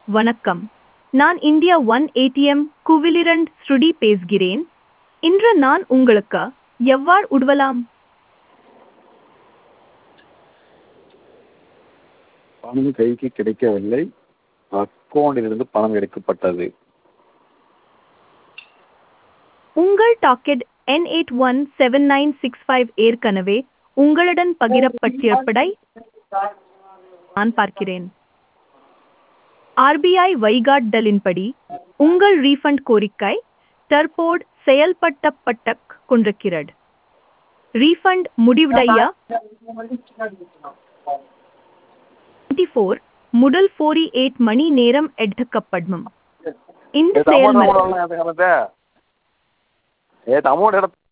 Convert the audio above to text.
வணக்கம். நான் India one ATM குவிலிரண்ட் ஸ்ருடி பேசுகிறேன். இன்று நான் உங்களுக்கு எவ்வாறு உதவலாம்? பணம் கைக்கு கிடைக்கவில்லை. அக்கவுண்டிலிருந்து பணம் எடுக்கப்பட்டது. உங்கள் டாக்கெட் N817965 ஏற்கனவே உங்களுடன் பகிரப்பட்டிருப்பதை நான் பார்க்கிறேன். ஆர்பிஐ வழிகாட்டுதலின்படி உங்கள் ரீஃபண்ட் கோரிக்கை தற்போது செயல்படுத்தப்பட்டுக் கொண்டிருக்கிறது. ரீஃபண்ட் முடிவடைய 24 முதல் 48 மணி நேரம் எடுக்கப்படும். இந்த செயல்முறை அமௌண்ட்